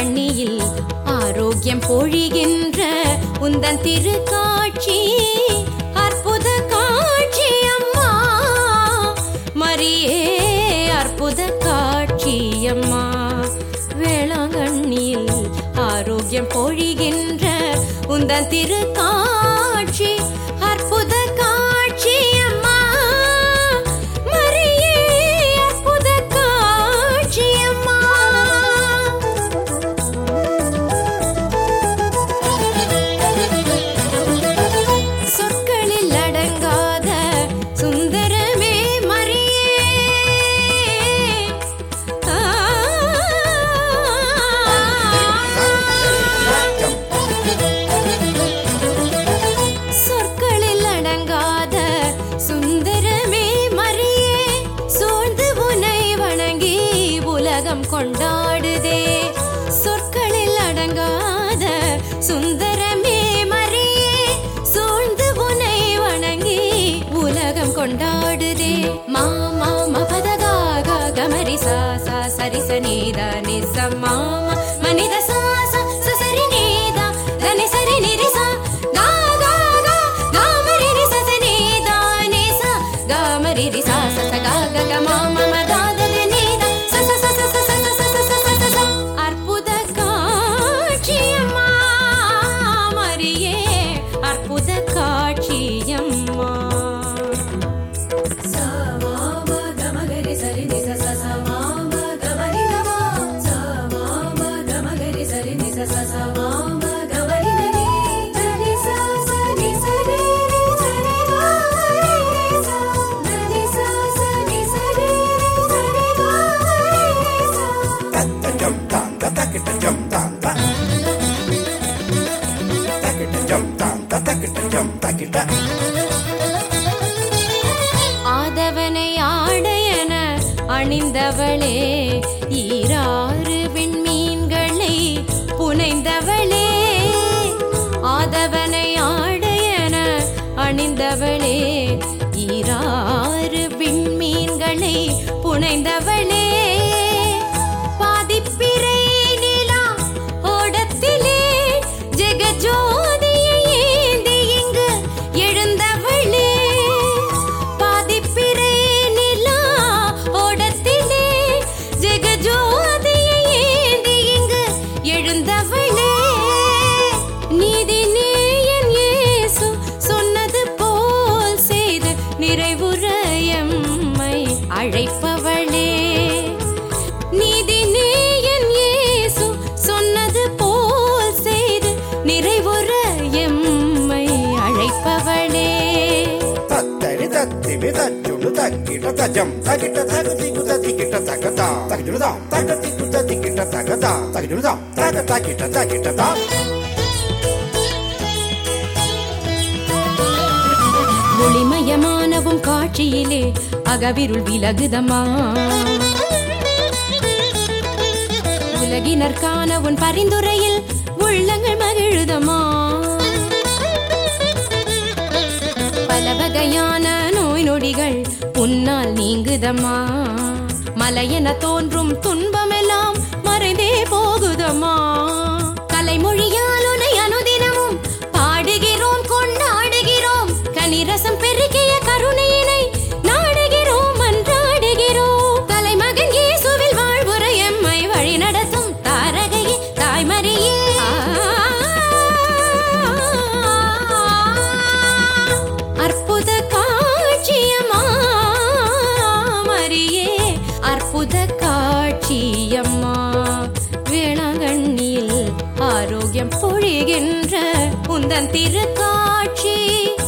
வேளாங்கண்ணியில் ஆரோக்கியம் பொழிகின்ற உந்தன் திருக்காட்சி அற்புத காட்சி அம்மா மரியே அற்புத காட்சி அம்மா வேளாங்கண்ணியில் ஆரோக்கியம் பொழிகின்ற உந்தன் திருக்காட்சி அற்புத காட்சி அம்மா மரியே அற்புத காட்சி அம்மா சொற்களில் அடங்காத சுந்தரமே மரியே சொற்களில் அடங்காத சுந்தரமே மரியே சூழ்ந்து உன்னை வணங்கி உலகம் கொண்டாடுதே சொற்களில் அடங்காத சுந்தரமே மரியே சூழ்ந்து உன்னை வணங்கி உலகம் கொண்டாடுதே மாமா மபதகா கமரி சா சரி சனீதா நிச மாமா மனித சா சரி நீதா தனி சரி நிரிசா கா கா கா காமரி ரிச சனீதா நிச காமரி ரிசா ச கா கா கா மாமா மதாத நீதா ச ச ச ச ச ச அற்புத காட்சி அம்மா மரியே அற்புத காட்சி அம்மா ஆதவனை ஆடையன அணிந்தவளே ஈராறு விண்மீன்களை புனைந்தவளே ஆதவனை ஆடையன அணிந்தவளே ஈராறு விண்மீன்களை புனைந்தவளே பாதிப்பிறை நிலா ஓடத்திலே ஜெகஜோதியை ஏந்தி இங்கு எழுந்தவளே பாதிப்பிறை நிலா ஓடத்திலே ஜெகஜோதியை ஏந்தி இங்கு எழுந்தவளே நீதி நேயன் இயேசு சொன்னது போல் செய்து நிறைவுற எம்மை அழைப்பவளே நீதி நேயன் இயேசு சொன்னது போல் செய்து நிறைவுற எம்மை அழைப்பவளே தத்தரி தத்தி விதச்சுடு தக்கிட்ட தஜம் தகிட்ட தகதிக்கு ததிக்கிட்ட தகதா தகிடுதா தகதிக்கு ததிக்கிட்ட தகதா தகிடுதா தகதாக்கிட்ட தகிட்டதா ஒளிமயமானவும் காட்சியிலே அகவிருள் விலகுதம்மா உலகினர்கான உன் பரிந்துரையில் உள்ளங்கள் மகிழுதம்மா பல வகையான நோய் நொடிகள் உன்னால் நீங்குதம்மா மலையென தோன்றும் துன்பமெல்லாம் மறைந்தே போகுதம்மா கலைமொழியால் உன்னை அனுதினமும் பாடுகிறோம் கொண்டாடுகிறோம் கனிரசம் பெருகிய கருணையினை நாடுகிறோம் மன்றாடுகிறோம் தலைமகன் இயேசுவில் வாழ்வுற எம்மை வழி நடத்தும் தாரகையே தாய்மரியே அற்புத காட்சியம்மா மரியே அற்புத காட்சியம்மா வேளாங்கண்ணியில் ஆரோக்கியம் பொழிகின்ற உந்தன் திருக்காட்சி